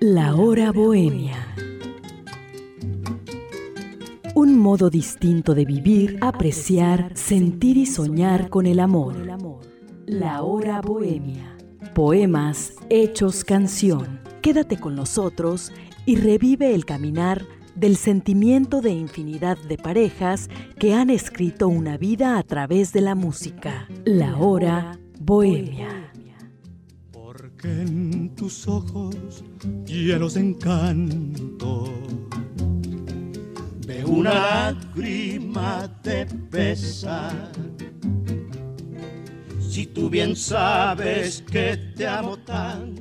La hora bohemia. Un modo distinto de vivir, apreciar, sentir y soñar con el amor. La hora bohemia. Poemas hechos canción. Quédate con nosotros y revive el caminar del sentimiento de infinidad de parejas que han escrito una vida a través de la música. La hora bohemia. Porque en tus ojos llenos de encanto veo una lágrima de pesar. Si tú bien sabes que te amo tanto.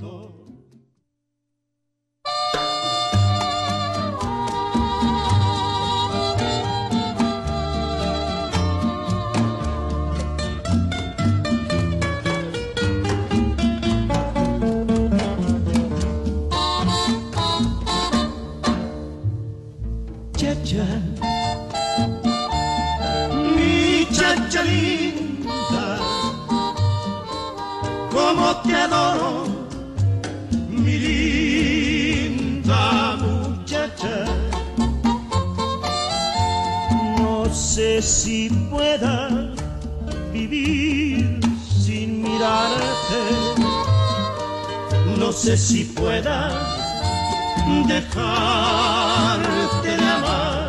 Mi chacha linda, como te adoro, mi linda muchacha. No sé si pueda vivir sin mirarte, no sé si pueda dejarte de amar.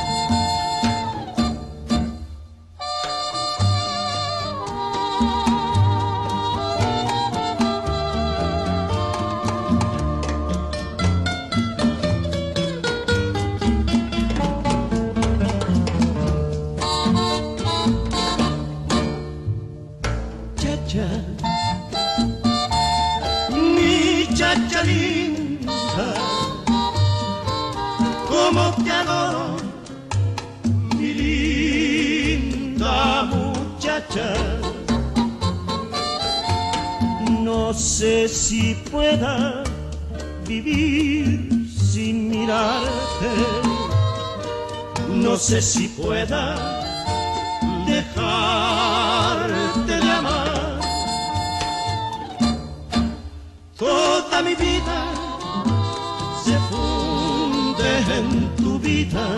Chacha, mi chacha linda, como te adoro, mi linda muchacha. No sé si pueda vivir sin mirarte, no sé si pueda dejarte de amar. Toda mi vida se funde en tu vida,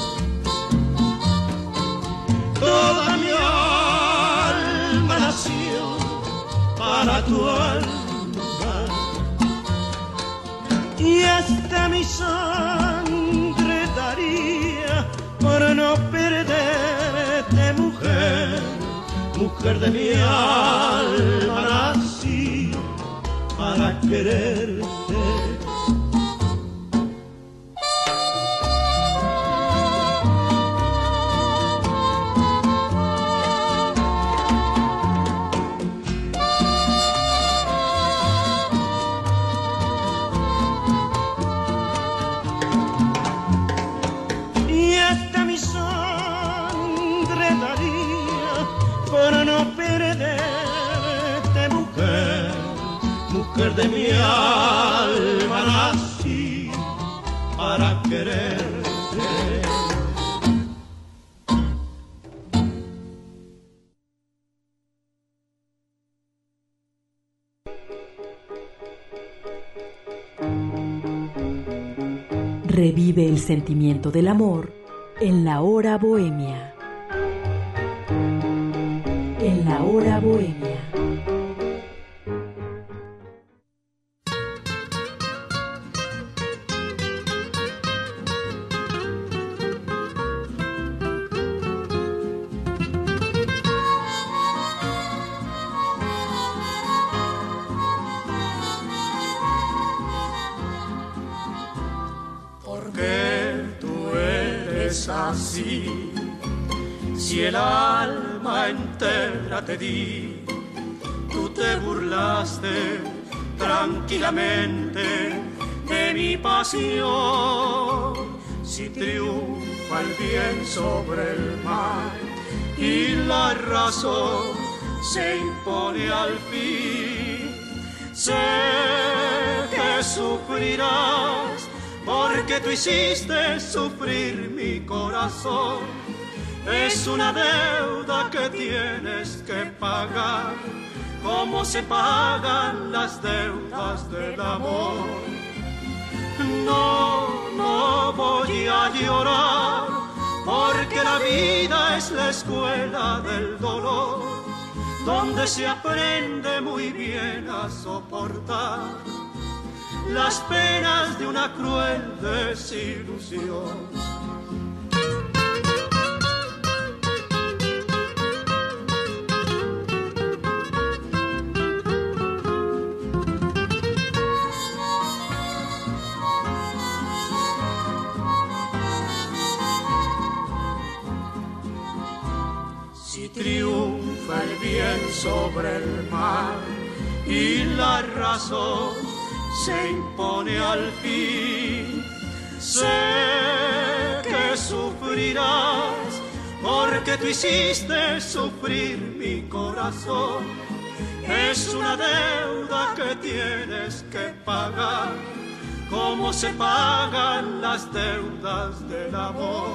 toda mi alma nació para tu alma, y hasta mi sangre daría por no perderte, mujer, mujer de mi alma, nací para quererte. Y hasta mi sangre daría por no perderte, mujer, mujer de mi alma, nací para quererte. Revive el sentimiento del amor en la hora bohemia. En la hora bohemia. Así, si el alma entera te di, tú te burlaste tranquilamente de mi pasión. Si triunfa el bien sobre el mal y la razón se impone al fin, sé que sufrirás, porque tú hiciste sufrir mi corazón. Es una deuda que tienes que pagar, como se pagan las deudas del amor. No, no voy a llorar, porque la vida es la escuela del dolor, donde se aprende muy bien a soportar las penas de una cruel desilusión. Si triunfa el bien sobre el mal y la razón se impone al fin, sé que sufrirás, porque tú hiciste sufrir mi corazón. Es una deuda que tienes que pagar, como se pagan las deudas del amor.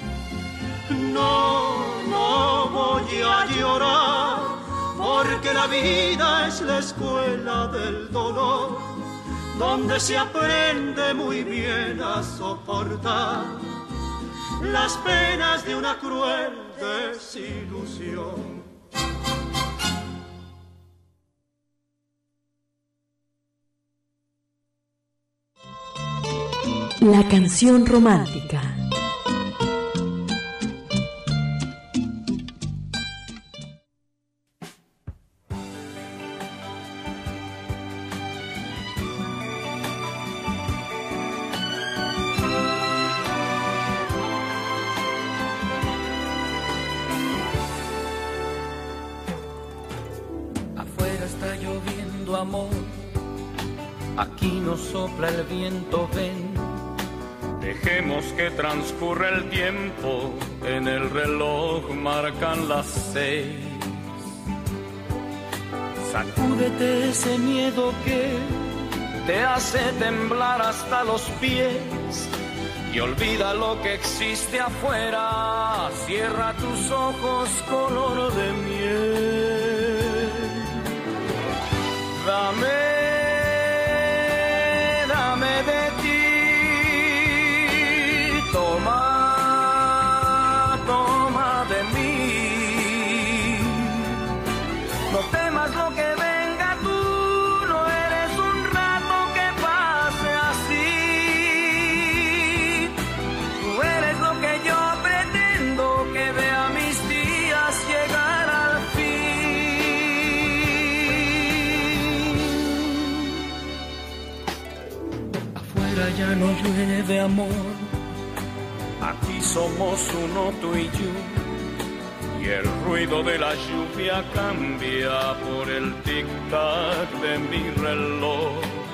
No, no voy a llorar, porque la vida es la escuela del dolor, donde se aprende muy bien a soportar las penas de una cruel desilusión. La canción romántica. Amor, aquí no sopla el viento, ven, dejemos que transcurra el tiempo, en el reloj marcan las 6. Sacúdete ese miedo que te hace temblar hasta los pies y olvida lo que existe afuera, cierra tus ojos color de miel. Dame de ti, toma de mí. No temas lo que venga, tú no eres un rato que pase así. Tú eres lo que yo pretendo, que vea mis días llegar al fin. Ya no llueve amor, aquí somos uno tú y yo, y el ruido de la lluvia cambia por el tic-tac de mi reloj.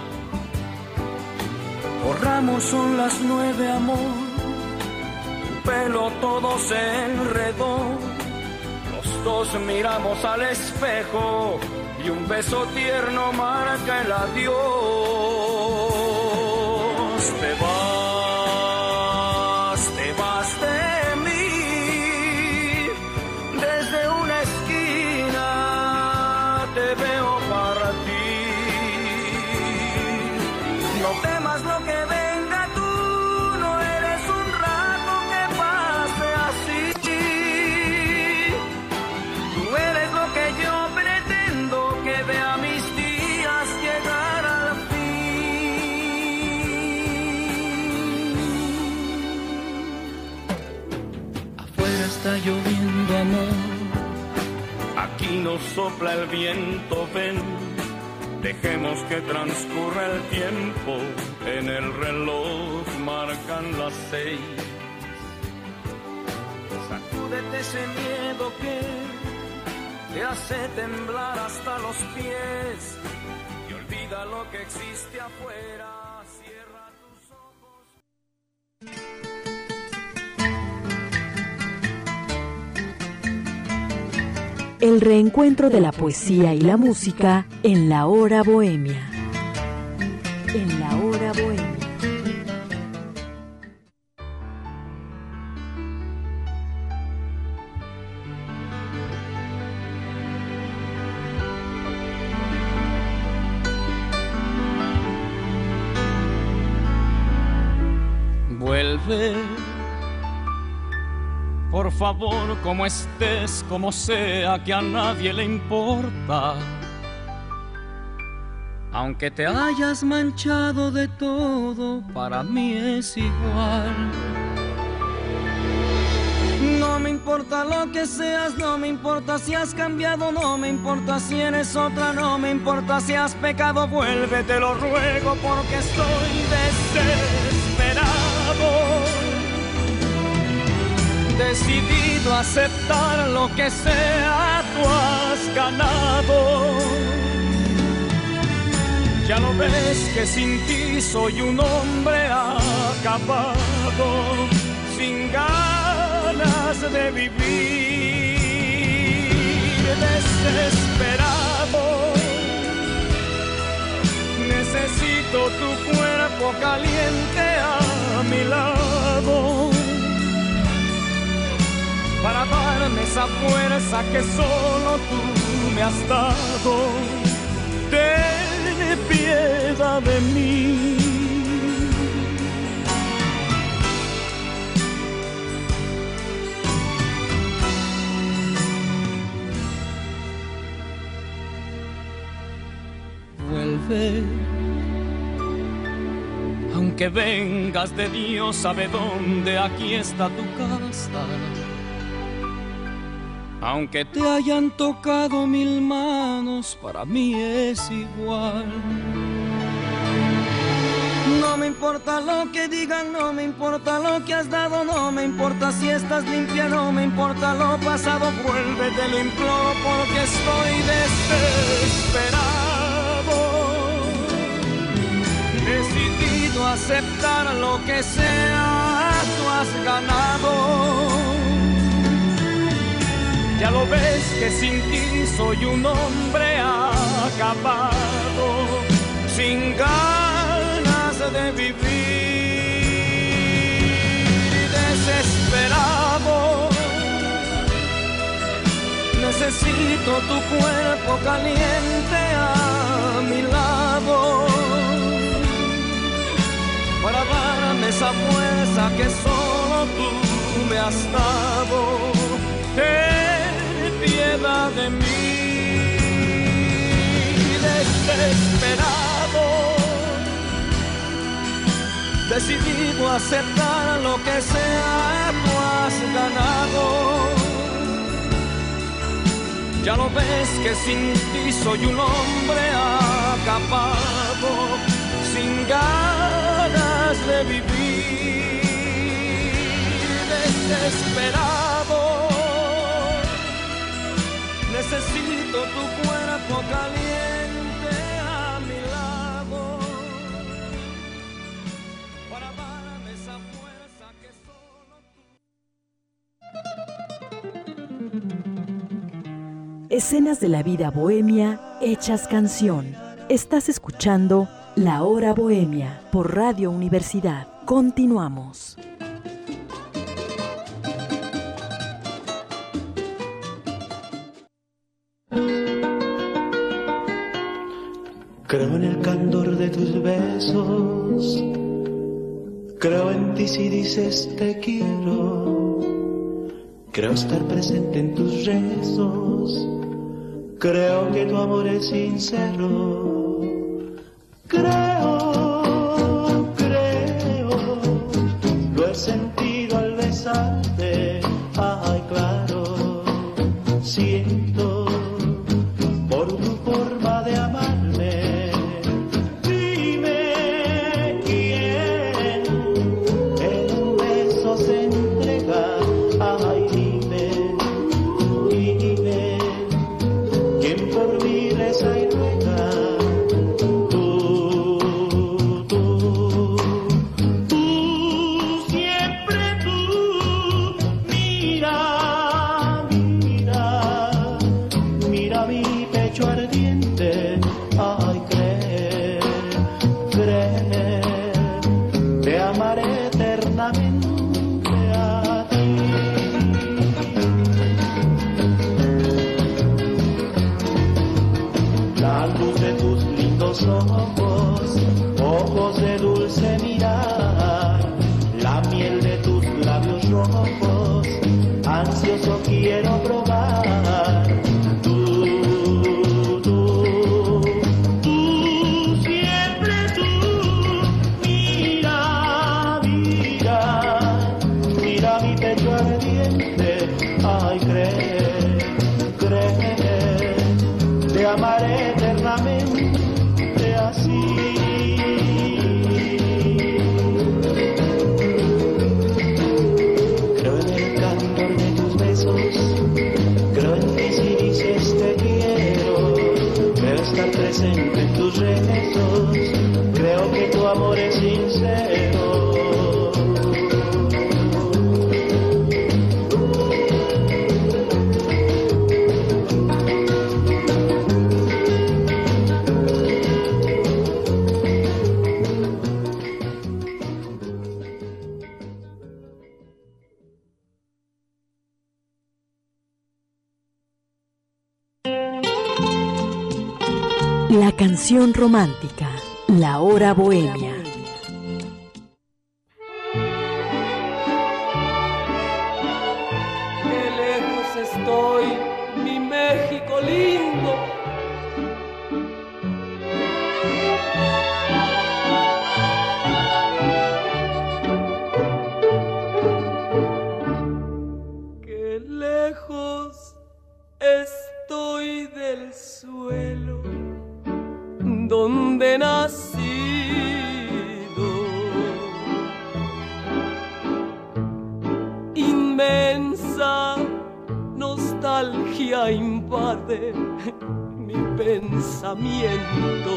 Corramos, son las 9 amor, tu pelo todo se enredó, los dos miramos al espejo y un beso tierno marca el adiós. Te vas de mí, desde una esquina te veo partir. No temas lo que venga, tú no eres un rato que pase así. Tú eres lo que yo pretendo, que vea mis días llegar al fin. Está lloviendo amor, aquí no sopla el viento, ven, dejemos que transcurra el tiempo, en el reloj marcan las 6. Sacúdete ese miedo que te hace temblar hasta los pies y olvida lo que existe afuera, cierra tus ojos. El reencuentro de la poesía y la música en la hora bohemia. En la hora bohemia. Vuelve, por favor, como estés, como sea, que a nadie le importa. Aunque te hayas manchado de todo, para mí es igual. No me importa lo que seas, no me importa si has cambiado, no me importa si eres otra, no me importa si has pecado. Vuelve, te lo ruego, porque estoy desesperado, decidido a aceptar lo que sea, tú has ganado. Ya lo ves que sin ti soy un hombre acabado, sin ganas de vivir, desesperado. Necesito tu cuerpo caliente a mi lado, para darme esa fuerza que solo tú me has dado. Ten piedad de mí. Vuelve, aunque vengas de Dios sabe dónde, aquí está tu casa. Aunque te hayan tocado 1000 manos, para mí es igual. No me importa lo que digan, no me importa lo que has dado, no me importa si estás limpia, no me importa lo pasado. Vuelve, te lo imploro, porque estoy desesperado, decidido a aceptar lo que sea, tú has ganado. Ya lo ves que sin ti soy un hombre acabado, sin ganas de vivir, desesperado. Necesito tu cuerpo caliente a mi lado, para darme esa fuerza que solo tú me has dado. Ten piedad de mí, desesperado, decidido a aceptar lo que sea, tú has ganado. Ya lo ves que sin ti soy un hombre acabado, sin ganas de vivir, desesperado. Necesito tu cuerpo caliente a mi lado, para darme esa fuerza que solo tú. Escenas de la vida bohemia hechas canción. Estás escuchando La Hora Bohemia por Radio Universidad. Continuamos. Creo en el candor de tus besos, creo en ti si dices te quiero, creo estar presente en tus rezos, creo que tu amor es sincero, creo, lo he sentido al besarte, ay claro, siento por tu forma de amarme. Ojos de dulce mirar, la miel ojos, ansioso quiero probar. Te amaré eternamente así. Creo en el candor de tus besos, creo en ti si dices te quiero, creo estar presente en tus rezos, creo que tu amor es sincero. La canción romántica, la hora bohemia. Qué lejos estoy, mi México lindo. Qué lejos estoy del suelo donde nacido, inmensa nostalgia invade mi pensamiento,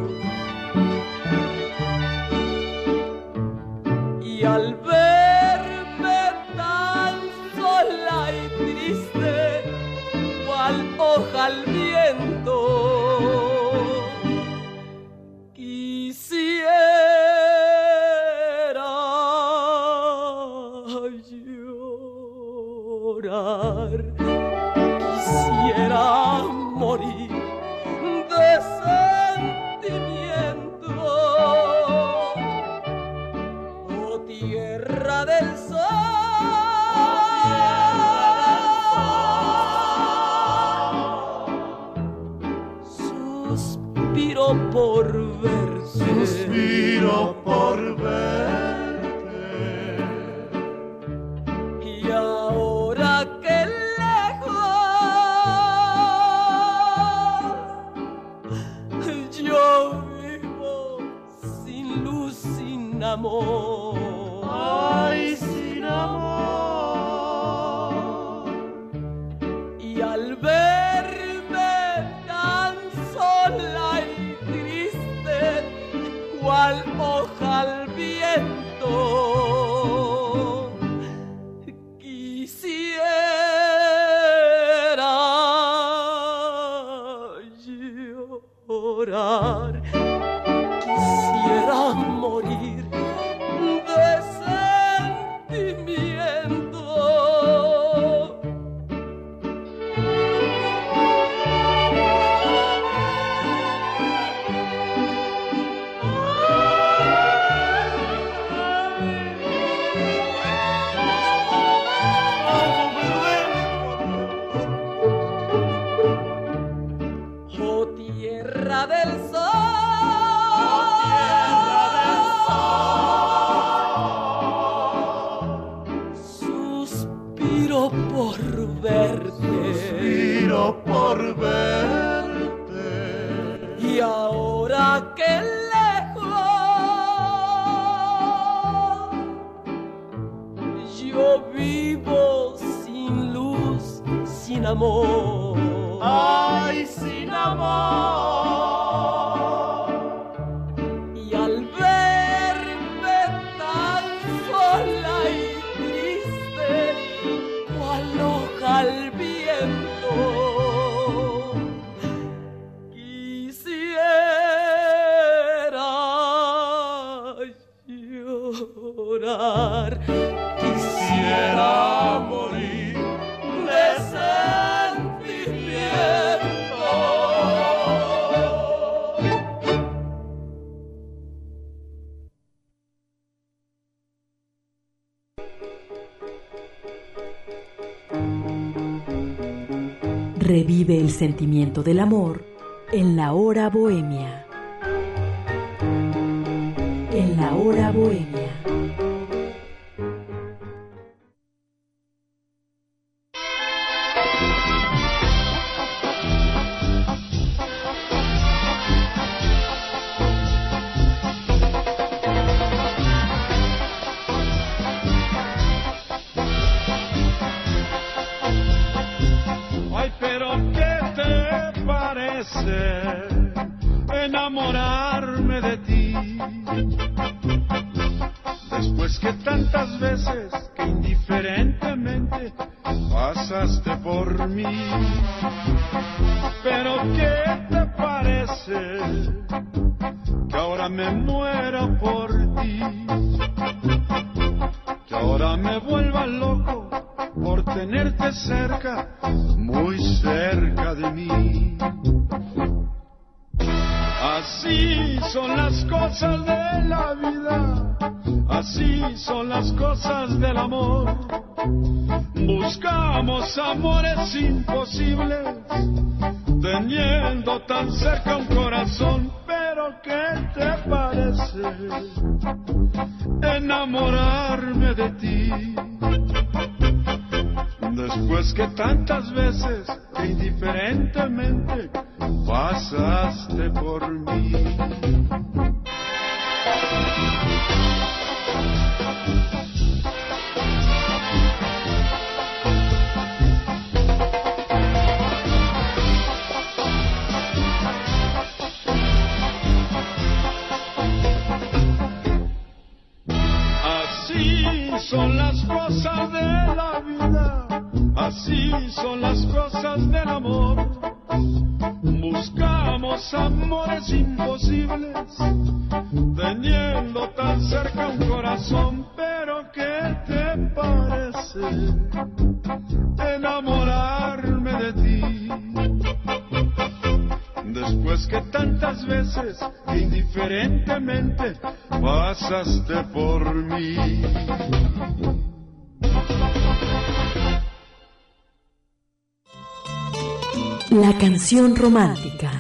y al verme tan sola y triste, cual hoja al viento, quisiera morir de sentimiento. Oh tierra del sol, suspiro por verte, suspiro por verte. Y ahora que yo vivo sin luz, sin amor. Ay, sin amor. Y al verme tan sola y triste, cual hoja al viento, quisiera llorar, quisiera morir de sentimiento. Oh tierra del sol, suspiro por verte, suspiro por verte. Y ahora que lejos yo vivo sin luz, sin amor. Ay, sin amor. Y al verme tan sola y triste, cual hoja al viento, quisiera llorar, quisiera morir de sentimiento. Revive el sentimiento del amor en la hora bohemia. En la hora bohemia. Enamorarme de ti, después que tantas veces que indiferentemente pasaste por mí. Pero ¿qué te parece que ahora me muera por ti? Que ahora me vuelva loco por tenerte cerca, muy cerca de mí. Así son las cosas de la vida, así son las cosas del amor. Buscamos amores imposibles, teniendo tan cerca un corazón. Pero ¿qué te parece enamorarme de ti? Después que tantas veces que indiferentemente pasaste por mí. Así son las cosas de la vida, así son las cosas del amor. Buscamos amores imposibles, teniendo tan cerca un corazón. Pero ¿qué te parece enamorarme de ti? Después que tantas veces indiferentemente pasaste por mí. La canción romántica.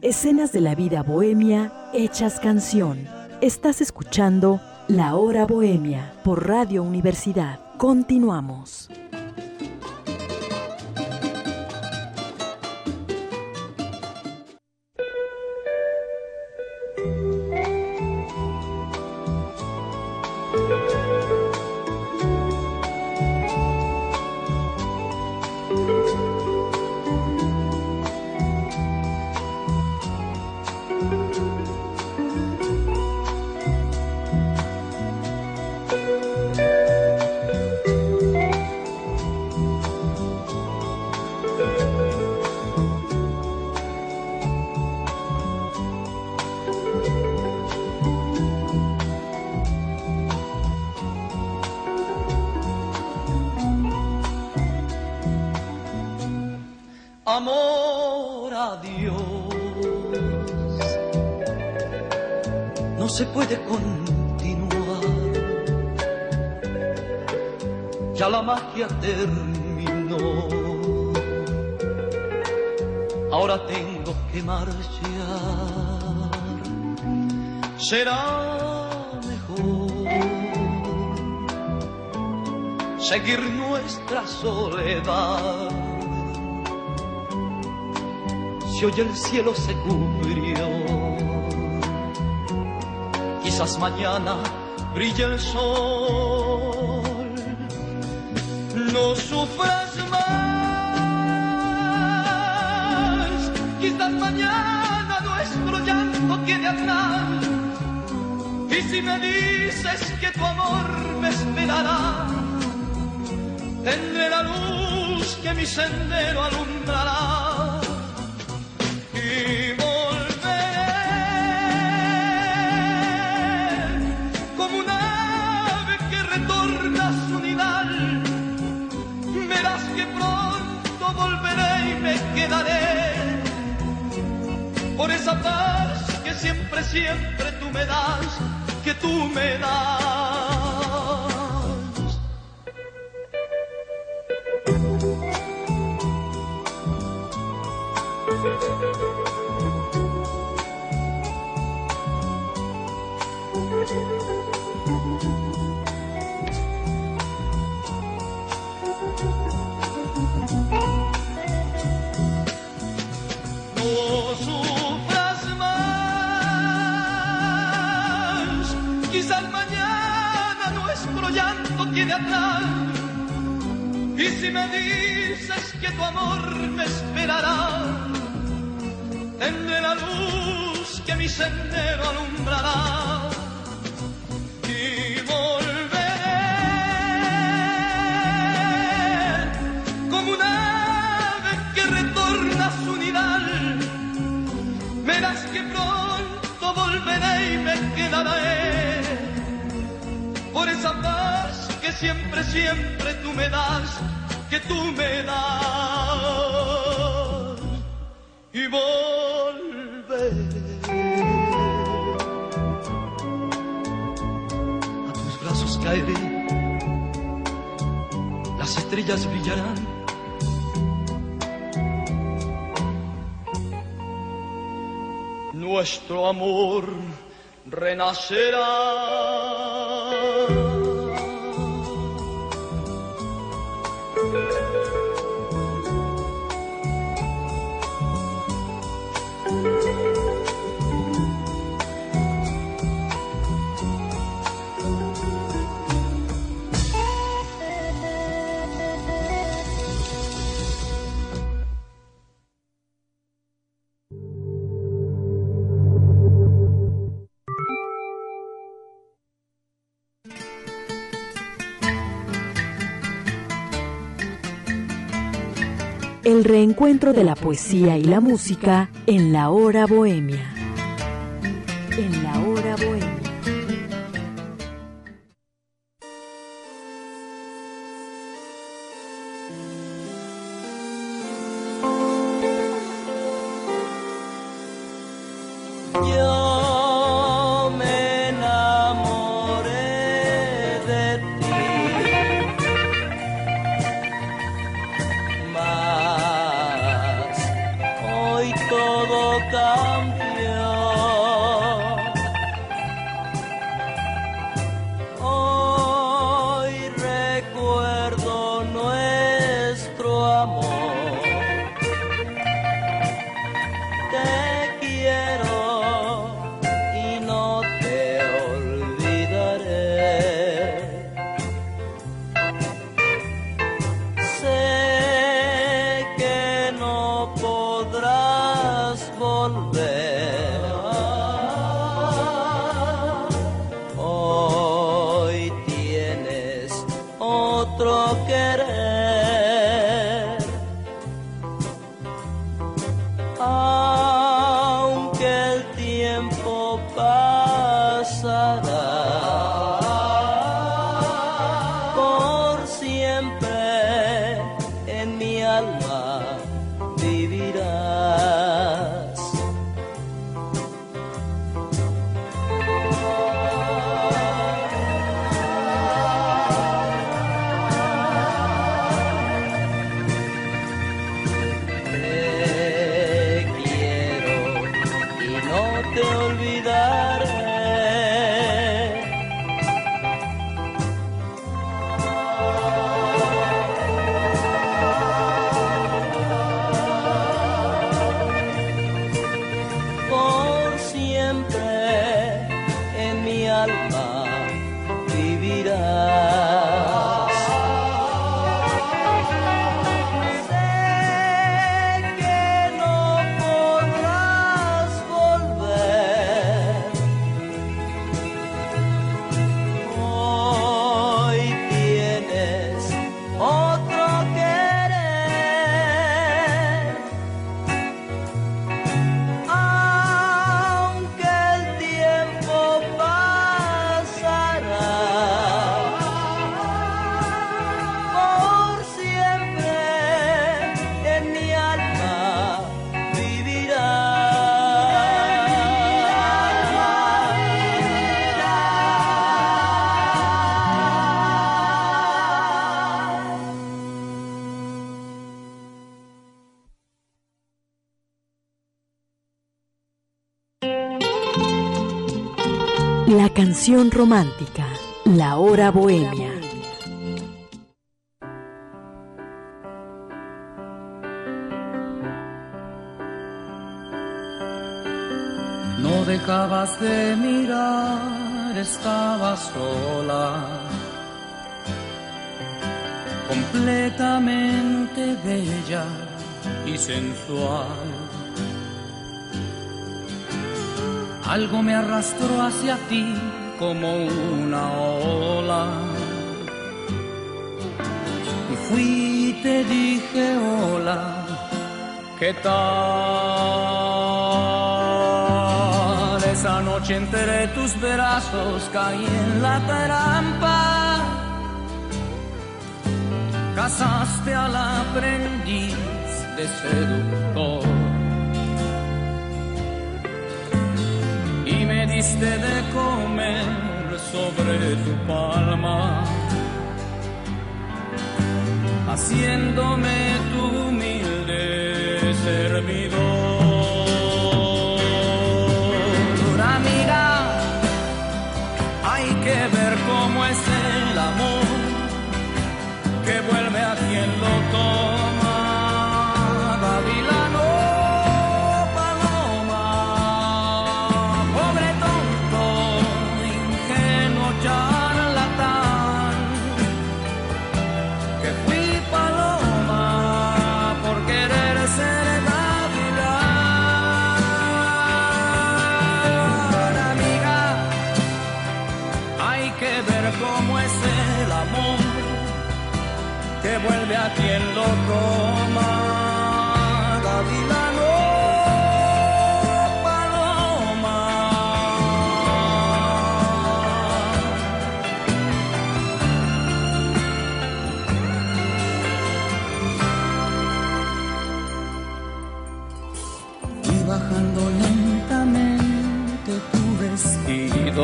escenas de la vida bohemia hechas canción. Estás escuchando La Hora Bohemia por Radio Universidad. Continuamos. Amor a Dios, no se puede continuar, ya la magia terminó, ahora tengo que marchar, será mejor seguir nuestra soledad. Si hoy el cielo se cubrió, quizás mañana brille el sol. No sufras más, quizás mañana nuestro llanto quede atrás. Y si me dices que tu amor me esperará, tendré la luz que mi sendero alumbrará. Y volveré como un ave que retorna a su nidal. Verás que pronto volveré y me quedaré por esa paz que siempre, siempre tú me das, que tú me das. Y si me dices que tu amor me esperará, tendré la luz que mi sendero alumbrará. Y volveré como un ave que retorna a su nidal. Verás que pronto volveré y me quedaré por esa paz que siempre, siempre tú me das, que tú me das. Y volveré a tus brazos, caeré, las estrellas brillarán. Nuestro amor renacerá. El reencuentro de la poesía y la música en La Hora Bohemia. En La Hora Bohemia. Yo me enamoré de ti, mas hoy todo cambia. La canción romántica, la hora bohemia. No dejabas de mirar, estabas sola, completamente bella y sensual. Algo me arrastró hacia ti como una ola, y fui y te dije hola, ¿qué tal? Esa noche entre tus brazos caí en la trampa, casaste al aprendiz de seductor y me diste de comer sobre tu palma, haciéndome tu humilde servidor. Amiga, hay que ver cómo es el amor que vuelve a quien lo toma. Gavilano, paloma, pobre tonto, ingenuo charlatán, que fui paloma por querer ser gavilán. Amiga, hay que ver cómo es el amor que vuelve a quien lo toma. Gavilano, paloma. Y bajando lentamente tu vestido,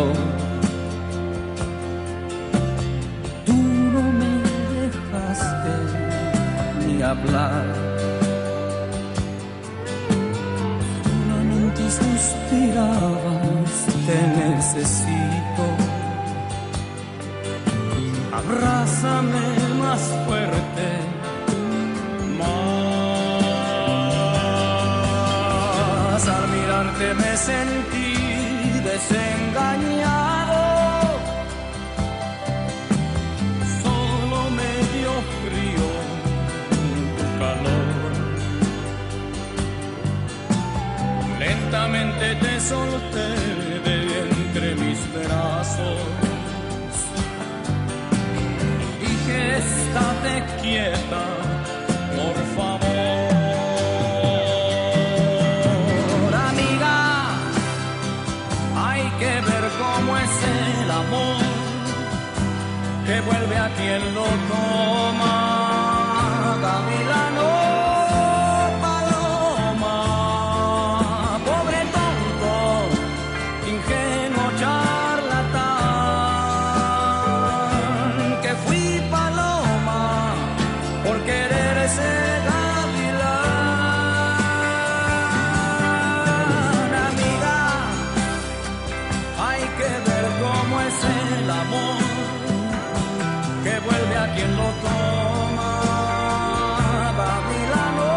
ni hablar, solamente suspirabas, te necesito, abrázame más fuerte, más. Al mirarte me sentí desengañado, lentamente te solté de entre mis brazos. Dije, estate quieta, por favor. Amiga, hay que ver cómo es el amor que vuelve a quien lo toma. Gavilano, quien lo toma. Gavilano,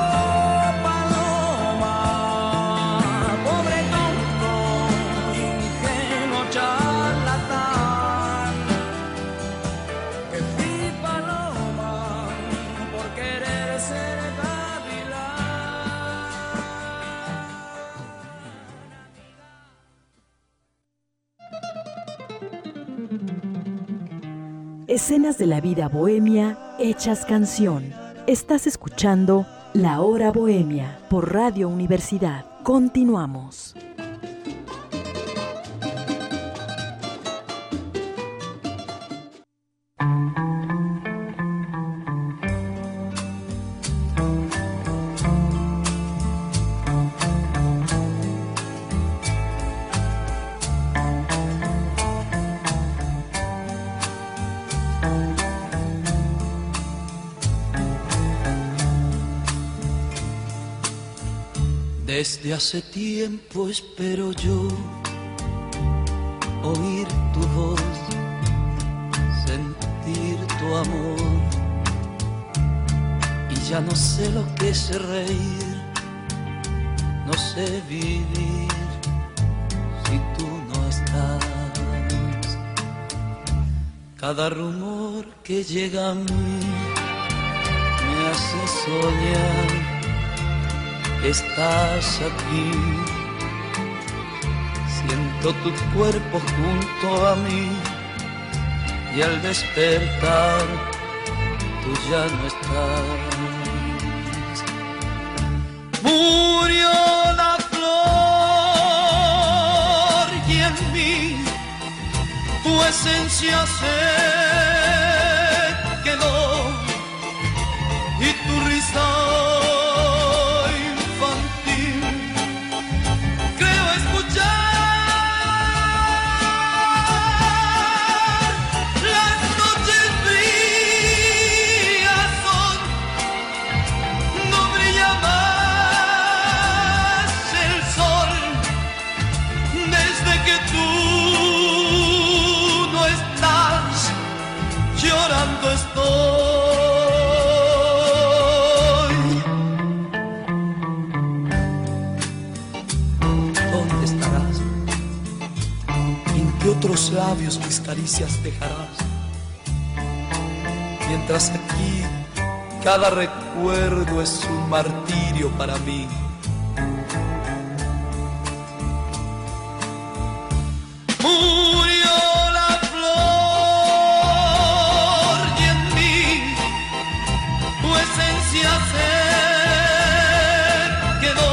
paloma, pobre tonto, ingenuo charlatán, que fui paloma por querer ser Escenas de la vida bohemia hechas canción. Estás escuchando La Hora Bohemia por Radio Universidad. Continuamos. Desde hace tiempo espero yo oír tu voz, sentir tu amor. Y ya no sé lo que es reír, no sé vivir si tú no estás. Cada rumor que llega a mí me hace soñar que estás aquí. Siento tu cuerpo junto a mí y al despertar tú ya no estás. Murió la flor y en mí tu esencia se quedó y tu risa infantil creo escuchar. Las noches frías son, no brilla más el sol desde que tú no estás, llorando estoy. ¿Dónde estarás? ¿En qué otros labios mis caricias dejarás? Mientras aquí cada recuerdo es un martirio para mí. Murió la flor y en mí tu esencia se quedó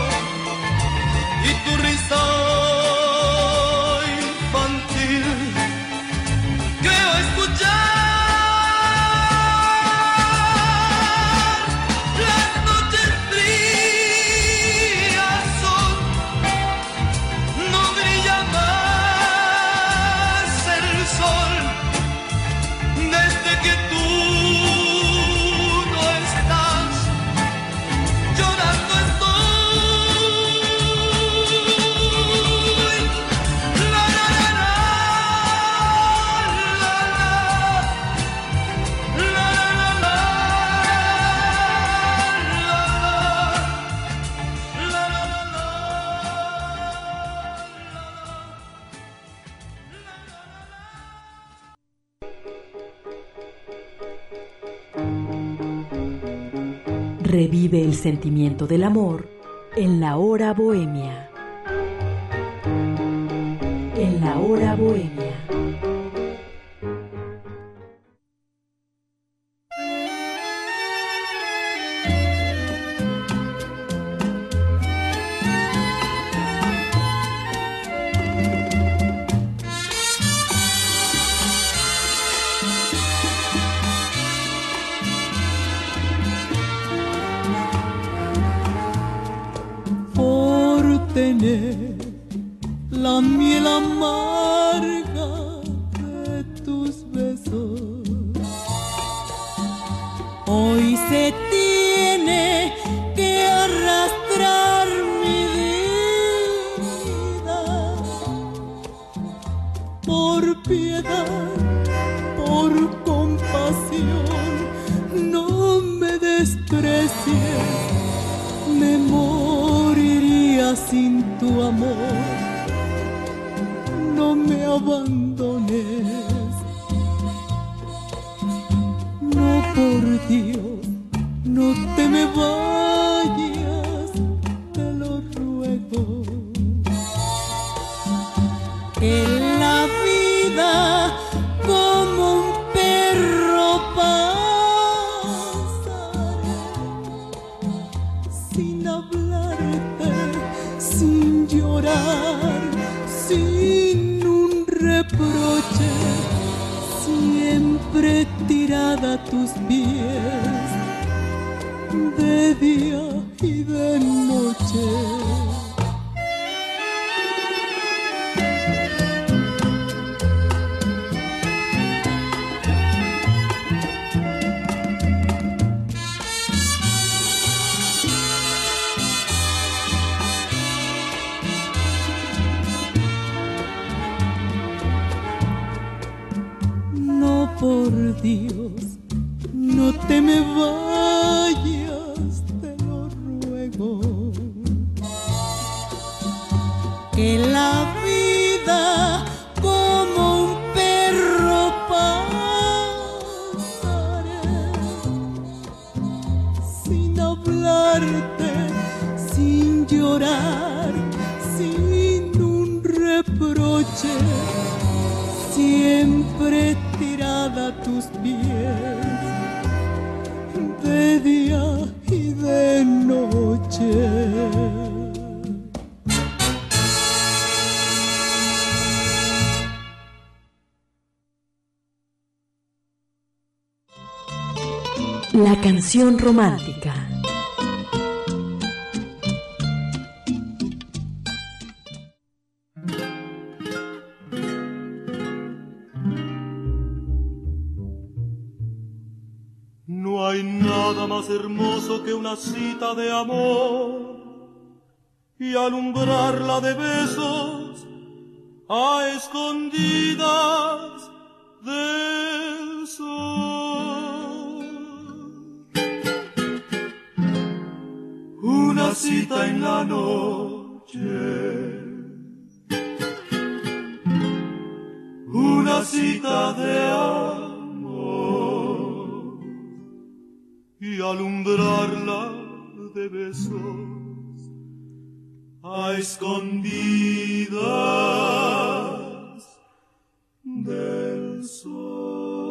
y tu risa infantil creo escuchar. Las noches frías son, no brilla más el sol desde que tú no estás, llorando estoy. La la la la, la la la la, la la la Revive el sentimiento del amor en la hora bohemia. En la hora bohemia. Por tener la miel amarga de tus besos, hoy se tiene que arrastrar mi vida. Por piedad, por compasión, no me desprecies, me moriría sin tu amor, no me abandones. No, por Dios, no te me vayas, te lo ruego. Que la vida como un perro pasaré sin hablarte, sin llorar, sin un reproche, siempre tirada a tus pies, de día y de noche. por Dios, no te me vayas, te lo ruego. Que la vida como un perro pasaré, sin hablarte, sin llorar, sin un reproche, siempre tirada a tus pies, de día y de noche. La canción romántica. No hay nada más hermoso que una cita de amor y alumbrarla de besos a escondidas del sol. Una cita en la noche, una cita de amor y alumbrarla de besos a escondidas del sol.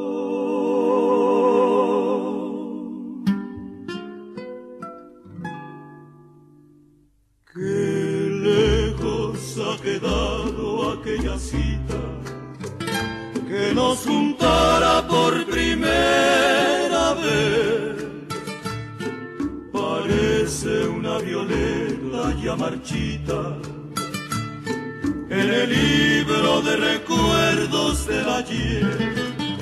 Qué lejos ha quedado aquella cita que nos juntara por primera vez. Parece una violeta ya marchita en el libro de recuerdos del ayer.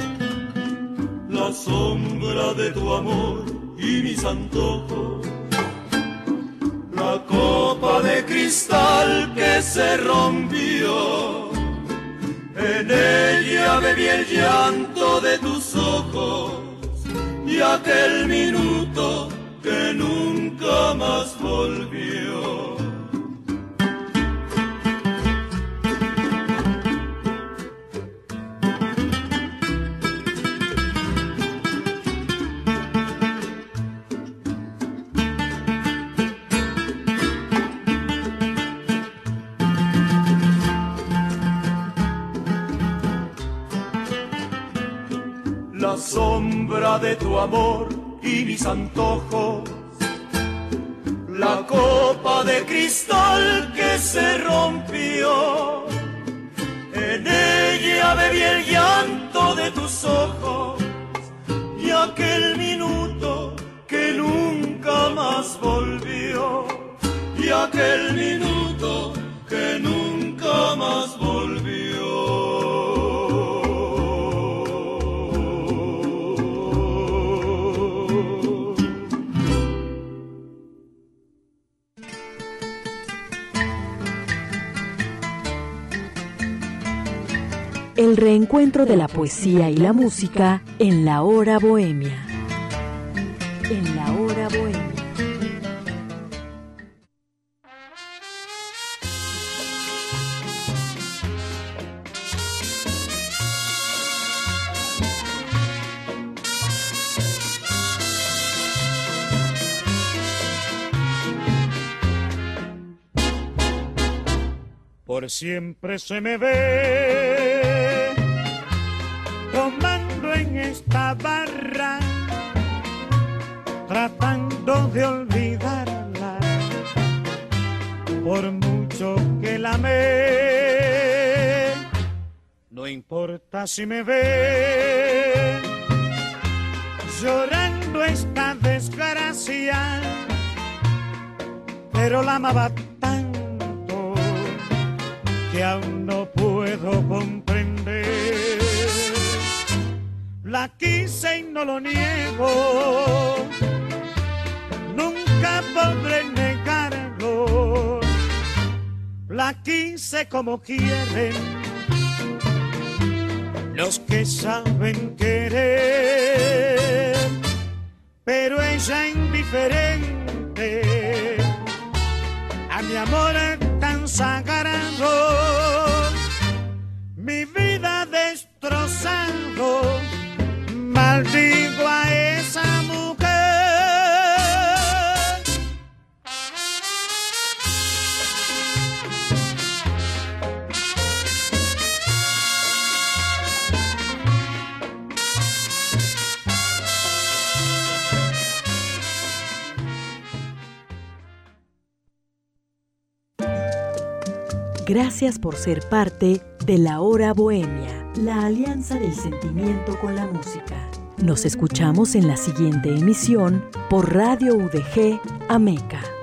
La sombra de tu amor y mis antojos, la copa de cristal que se rompió, en ella bebí el llanto de tus ojos y aquel minuto que nunca más volvió. La sombra de tu amor y mis antojos, la copa de cristal que se rompió, en ella bebí el llanto de tus ojos y aquel minuto que nunca más volvió, y aquel minuto que nunca más volvió. El reencuentro de la poesía y la música en la hora bohemia. En la hora bohemia. Por siempre se me ve tomando en esta barra, tratando de olvidarla, por mucho que la amé. No importa si me ve llorando esta desgracia, pero la amaba tanto que aún no puedo comprender. La quise y no lo niego, nunca podré negarlo. La quise como quieren los que saben querer, pero ella indiferente a mi amor tan sagrado, mi vida destrozando, maldigo a esa mujer. Gracias por ser parte de La Hora Bohemia, la alianza del sentimiento con la música. Nos escuchamos en la siguiente emisión por Radio UDG Ameca.